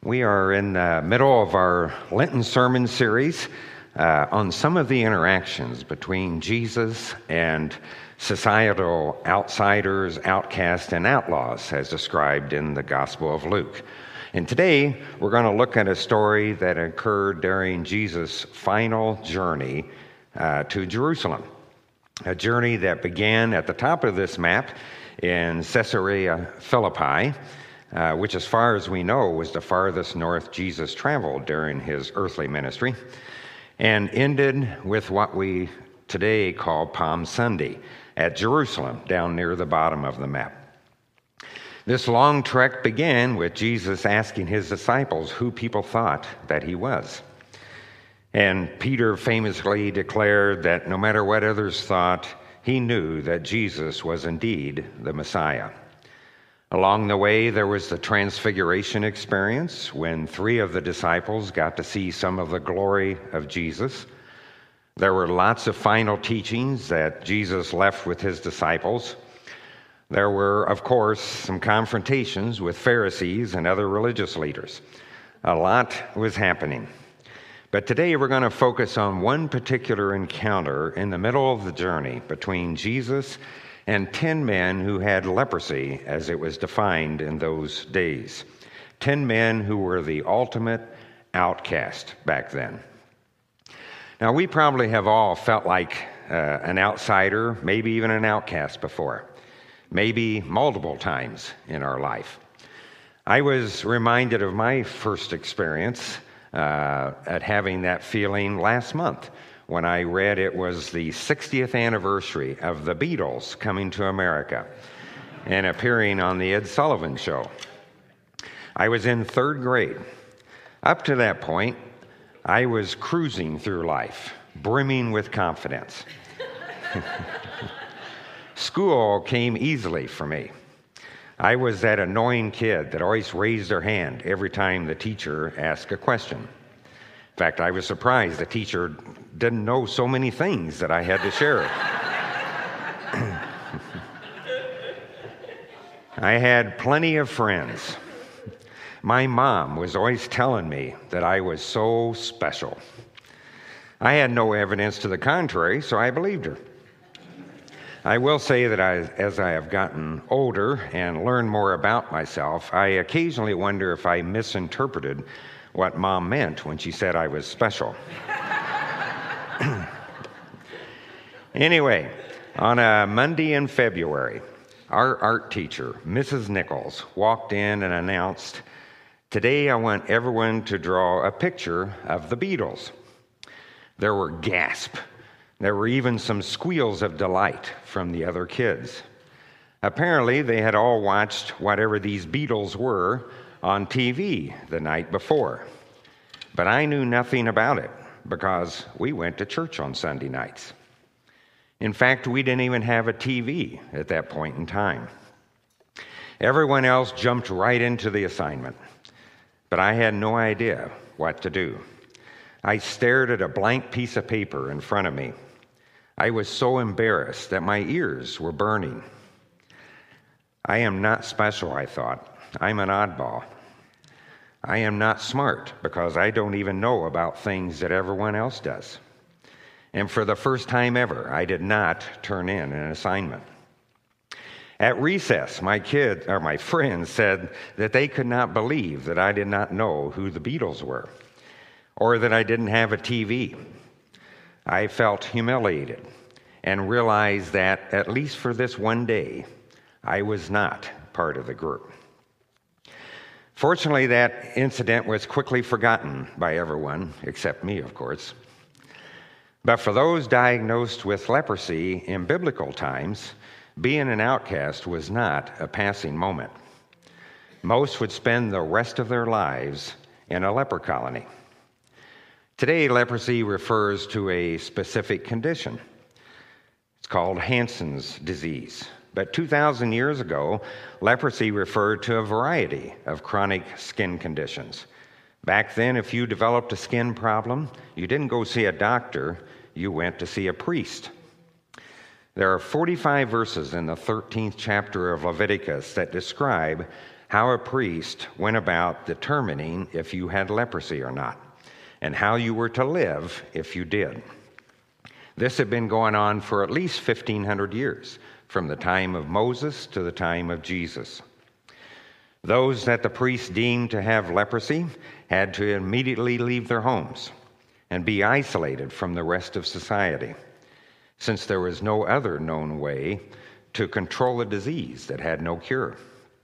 We are in the middle of our Lenten sermon series on some of the interactions between Jesus and societal outsiders, outcasts, and outlaws, as described in the Gospel of Luke. And today, we're going to look at a story that occurred during Jesus' final journey to Jerusalem, a journey that began at the top of this map in Caesarea Philippi, which, as far as we know, was the farthest north Jesus traveled during his earthly ministry, and ended with what we today call Palm Sunday at Jerusalem, down near the bottom of the map. This long trek began with Jesus asking his disciples who people thought that he was. And Peter famously declared that no matter what others thought, he knew that Jesus was indeed the Messiah. Along the way, there was the Transfiguration experience when 3 of the disciples got to see some of the glory of Jesus. There were lots of final teachings that Jesus left with his disciples. There were, of course, some confrontations with Pharisees and other religious leaders. A lot was happening. But today we're going to focus on one particular encounter in the middle of the journey between Jesus and 10 men who had leprosy, as it was defined in those days. 10 men who were the ultimate outcast back then. Now, we probably have all felt like an outsider, maybe even an outcast before, maybe multiple times in our life. I was reminded of my first experience at having that feeling last month, when I read it was the 60th anniversary of the Beatles coming to America and appearing on the Ed Sullivan Show. I was in 3rd grade. Up to that point, I was cruising through life, brimming with confidence. School came easily for me. I was that annoying kid that always raised their hand every time the teacher asked a question. In fact, I was surprised the teacher didn't know so many things that I had to share. I had plenty of friends. My mom was always telling me that I was so special. I had no evidence to the contrary, so I believed her. I will say that as I have gotten older and learned more about myself, I occasionally wonder if I misinterpreted what Mom meant when she said I was special. Anyway, on a Monday in February, our art teacher, Mrs. Nichols, walked in and announced, "Today I want everyone to draw a picture of the Beatles." There were gasps. There were even some squeals of delight from the other kids. Apparently, they had all watched whatever these Beatles were on TV the night before. But I knew nothing about it because we went to church on Sunday nights. In fact, we didn't even have a TV at that point in time. Everyone else jumped right into the assignment, but I had no idea what to do. I stared at a blank piece of paper in front of me. I was so embarrassed that my ears were burning. I am not special, I thought. I'm an oddball. I am not smart because I don't even know about things that everyone else does. And for the first time ever, I did not turn in an assignment. At recess, my friends said that they could not believe that I did not know who the Beatles were, or that I didn't have a TV. I felt humiliated and realized that, at least for this one day, I was not part of the group. Fortunately, that incident was quickly forgotten by everyone, except me, of course. But for those diagnosed with leprosy in biblical times, being an outcast was not a passing moment. Most would spend the rest of their lives in a leper colony. Today, leprosy refers to a specific condition. It's called Hansen's disease. But 2,000 years ago, leprosy referred to a variety of chronic skin conditions. Back then, if you developed a skin problem, you didn't go see a doctor, you went to see a priest. There are 45 verses in the 13th chapter of Leviticus that describe how a priest went about determining if you had leprosy or not, and how you were to live if you did. This had been going on for at least 1,500 years, from the time of Moses to the time of Jesus. Those that the priest deemed to have leprosy had to immediately leave their homes and be isolated from the rest of society, since there was no other known way to control a disease that had no cure.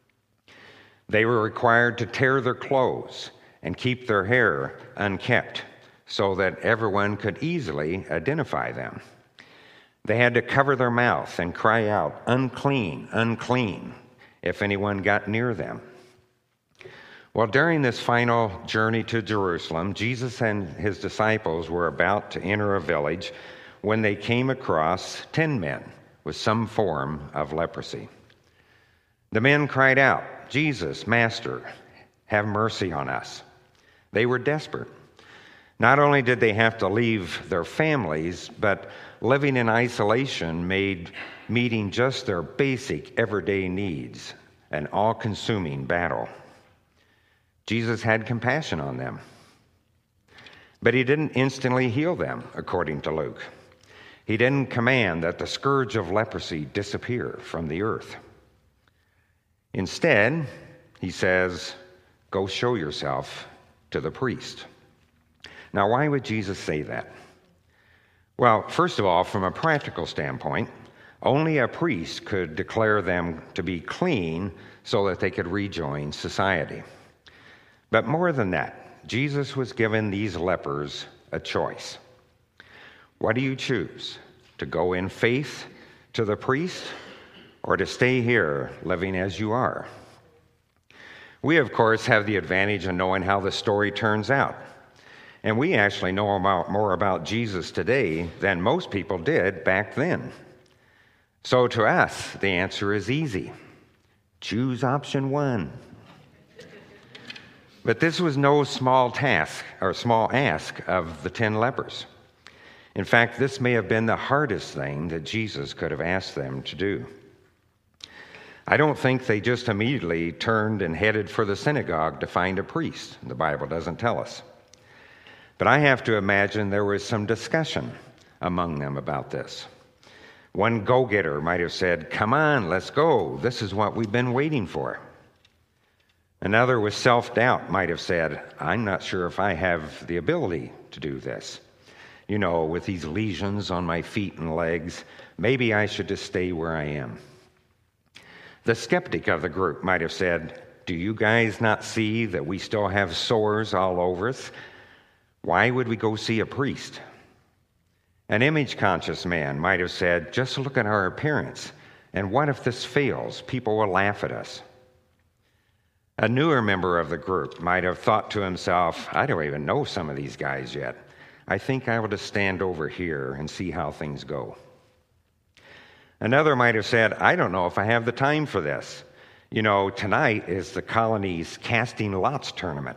They were required to tear their clothes and keep their hair unkempt so that everyone could easily identify them. They had to cover their mouth and cry out, "Unclean, unclean," if anyone got near them. Well, during this final journey to Jerusalem, Jesus and his disciples were about to enter a village when they came across 10 men with some form of leprosy. The men cried out, "Jesus, Master, have mercy on us." They were desperate. Not only did they have to leave their families, but living in isolation made meeting just their basic everyday needs an all-consuming battle. Jesus had compassion on them, but he didn't instantly heal them, according to Luke. He didn't command that the scourge of leprosy disappear from the earth. Instead, he says, "Go show yourself to the priest." Now, why would Jesus say that? Well, first of all, from a practical standpoint, only a priest could declare them to be clean so that they could rejoin society. But more than that, Jesus was giving these lepers a choice. What do you choose? To go in faith to the priest, or to stay here living as you are? We, of course, have the advantage of knowing how the story turns out. And we actually know more about Jesus today than most people did back then. So to us, the answer is easy. Choose option 1. But this was no small task or small ask of the 10 lepers. In fact, this may have been the hardest thing that Jesus could have asked them to do. I don't think they just immediately turned and headed for the synagogue to find a priest. The Bible doesn't tell us. But I have to imagine there was some discussion among them about this. One go-getter might have said, "Come on, let's go. This is what we've been waiting for." Another with self-doubt might have said, "I'm not sure if I have the ability to do this. You know, with these lesions on my feet and legs, maybe I should just stay where I am." The skeptic of the group might have said, "Do you guys not see that we still have sores all over us? Why would we go see a priest?" An image-conscious man might have said, "Just look at our appearance, and what if this fails? People will laugh at us." A newer member of the group might have thought to himself, "I don't even know some of these guys yet. I think I will just stand over here and see how things go." Another might have said, "I don't know if I have the time for this. You know, tonight is the colony's casting lots tournament."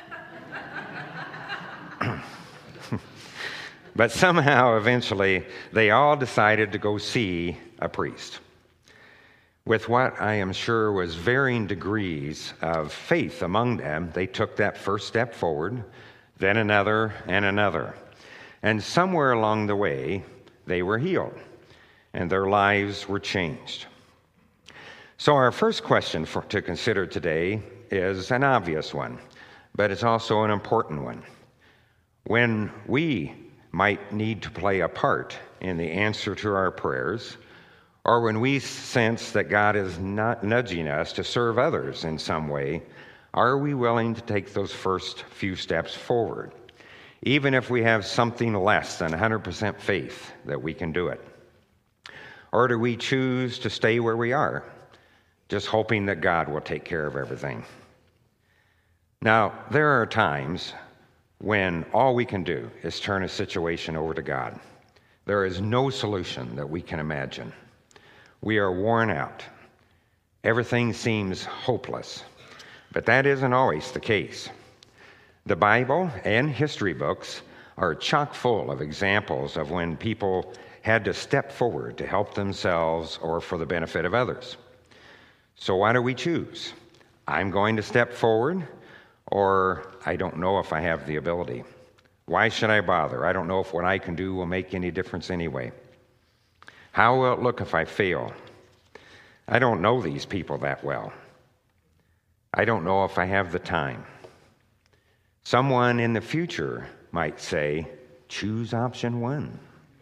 But somehow, eventually, they all decided to go see a priest. With what I am sure was varying degrees of faith among them, they took that first step forward, then another and another. And somewhere along the way, they were healed, and their lives were changed. So our first question to consider today is an obvious one, but it's also an important one. When we might need to play a part in the answer to our prayers, or when we sense that God is not nudging us to serve others in some way, are we willing to take those first few steps forward, even if we have something less than 100% faith that we can do it? Or do we choose to stay where we are, just hoping that God will take care of everything? Now, there are times when all we can do is turn a situation over to God. There is no solution that we can imagine. We are worn out. Everything seems hopeless. But that isn't always the case. The Bible and history books are chock full of examples of when people had to step forward to help themselves or for the benefit of others. So why do we choose? I'm going to step forward, or I don't know if I have the ability. Why should I bother? I don't know if what I can do will make any difference anyway. How will it look if I fail? I don't know these people that well. I don't know if I have the time. Someone in the future might say, choose option 1.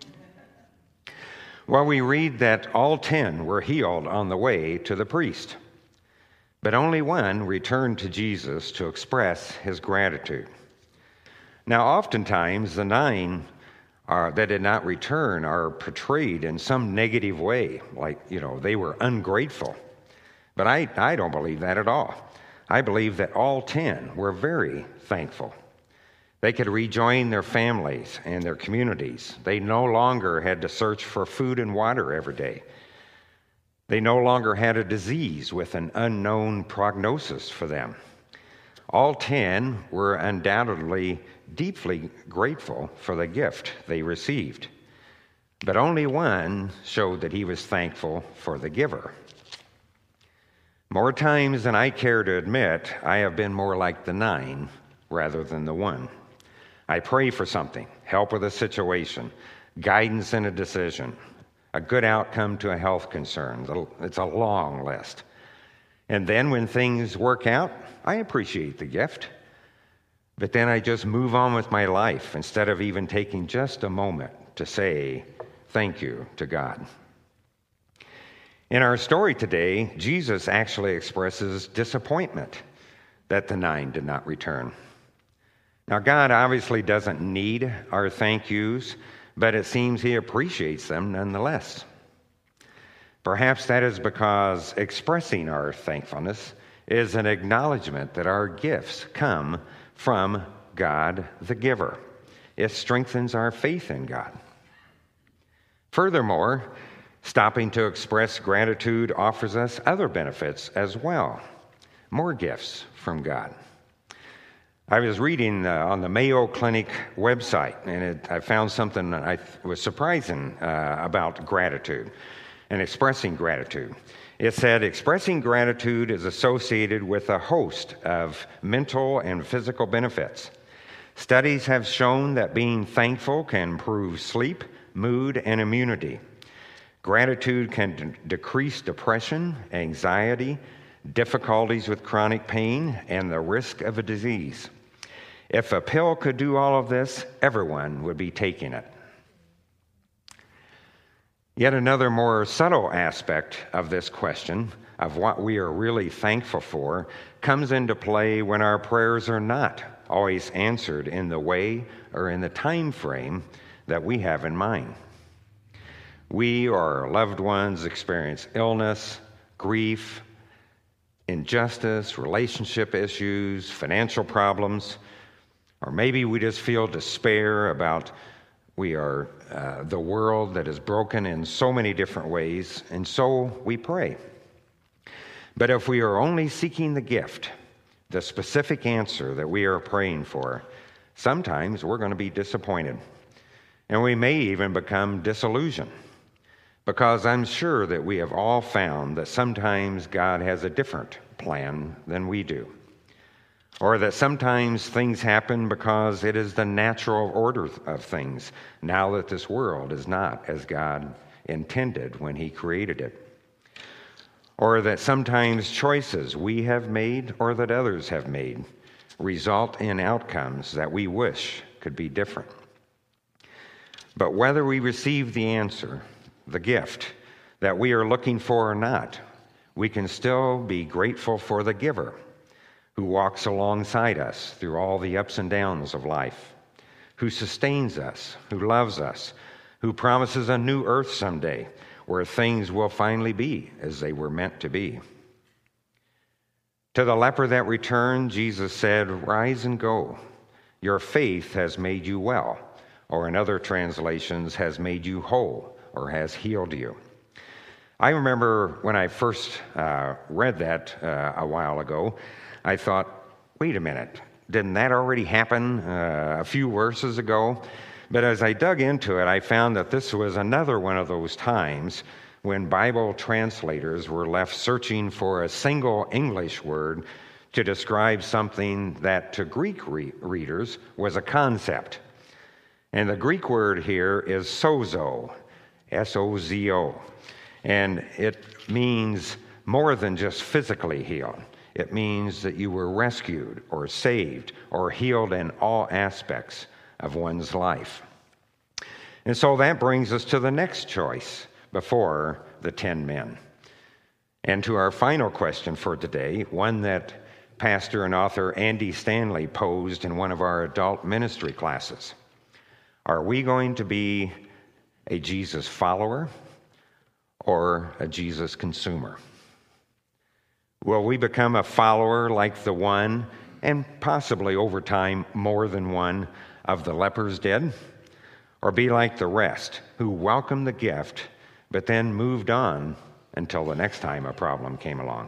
Well, we read that all 10 were healed on the way to the priest, but only one returned to Jesus to express his gratitude. Now, oftentimes, the 9 that did not return are portrayed in some negative way, like, they were ungrateful. But I don't believe that at all. I believe that all 10 were very thankful. They could rejoin their families and their communities. They no longer had to search for food and water every day. They no longer had a disease with an unknown prognosis for them. All 10 were undoubtedly deeply grateful for the gift they received, but only one showed that he was thankful for the giver. More times than I care to admit, I have been more like the 9 rather than the 1. I pray for something, help with a situation, guidance in a decision, a good outcome to a health concern. It's a long list. And then when things work out, I appreciate the gift. But then I just move on with my life instead of even taking just a moment to say thank you to God. In our story today, Jesus actually expresses disappointment that the 9 did not return. Now, God obviously doesn't need our thank yous, but it seems he appreciates them nonetheless. Perhaps that is because expressing our thankfulness is an acknowledgement that our gifts come from God the giver. It strengthens our faith in God. Furthermore, stopping to express gratitude offers us other benefits as well, more gifts from God. I was reading on the Mayo Clinic website, and I found something that was surprising about gratitude and expressing gratitude. It said, expressing gratitude is associated with a host of mental and physical benefits. Studies have shown that being thankful can improve sleep, mood, and immunity. Gratitude can decrease depression, anxiety, difficulties with chronic pain, and the risk of a disease. If a pill could do all of this, everyone would be taking it. Yet another more subtle aspect of this question of what we are really thankful for comes into play when our prayers are not always answered in the way or in the time frame that we have in mind. We or our loved ones experience illness, grief, injustice, relationship issues, financial problems, or maybe we just feel despair about we are the world that is broken in so many different ways, and so we pray. But if we are only seeking the gift, the specific answer that we are praying for, sometimes we're going to be disappointed. And we may even become disillusioned, because I'm sure that we have all found that sometimes God has a different plan than we do. Or that sometimes things happen because it is the natural order of things, now that this world is not as God intended when he created it. Or that sometimes choices we have made or that others have made result in outcomes that we wish could be different. But whether we receive the answer, the gift that we are looking for or not, we can still be grateful for the giver, who walks alongside us through all the ups and downs of life, who sustains us, who loves us, who promises a new earth someday where things will finally be as they were meant to be. To the leper that returned, Jesus said, "Rise and go. Your faith has made you well," or in other translations, has made you whole or has healed you. I remember when I first read that a while ago, I thought, wait a minute, didn't that already happen a few verses ago? But as I dug into it, I found that this was another one of those times when Bible translators were left searching for a single English word to describe something that to Greek readers was a concept. And the Greek word here is sozo, S-O-Z-O. And it means more than just physically healed. It means that you were rescued or saved or healed in all aspects of one's life. And so that brings us to the next choice before the 10 men. And to our final question for today, one that pastor and author Andy Stanley posed in one of our adult ministry classes. Are we going to be a Jesus follower or a Jesus consumer? Will we become a follower like the one, and possibly over time more than one, of the lepers did? Or be like the rest who welcomed the gift but then moved on until the next time a problem came along?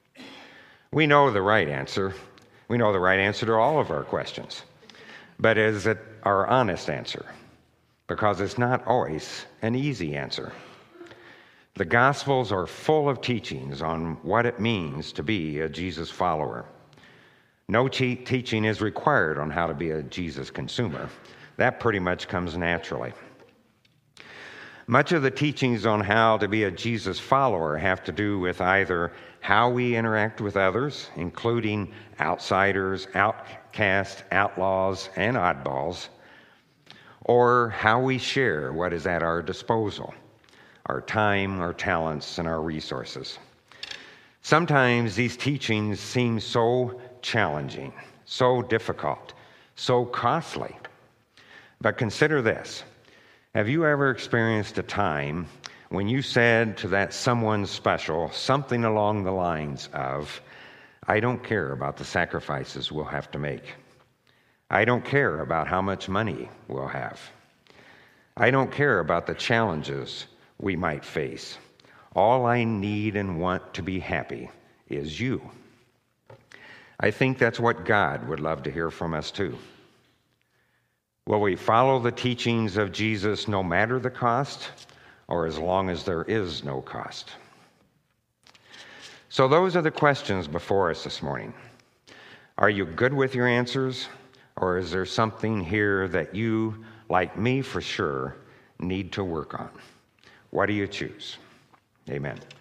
We know the right answer. We know the right answer to all of our questions. But is it our honest answer? Because it's not always an easy answer. The Gospels are full of teachings on what it means to be a Jesus follower. No teaching is required on how to be a Jesus consumer. That pretty much comes naturally. Much of the teachings on how to be a Jesus follower have to do with either how we interact with others, including outsiders, outcasts, outlaws, and oddballs, or how we share what is at our disposal, our time, our talents, and our resources. Sometimes these teachings seem so challenging, so difficult, so costly. But consider this. Have you ever experienced a time when you said to that someone special something along the lines of, I don't care about the sacrifices we'll have to make. I don't care about how much money we'll have. I don't care about the challenges we might face. All I need and want to be happy is you. I think that's what God would love to hear from us too. Will we follow the teachings of Jesus no matter the cost, or as long as there is no cost? So those are the questions before us this morning. Are you good with your answers, or is there something here that you, like me for sure, need to work on? What do you choose? Amen.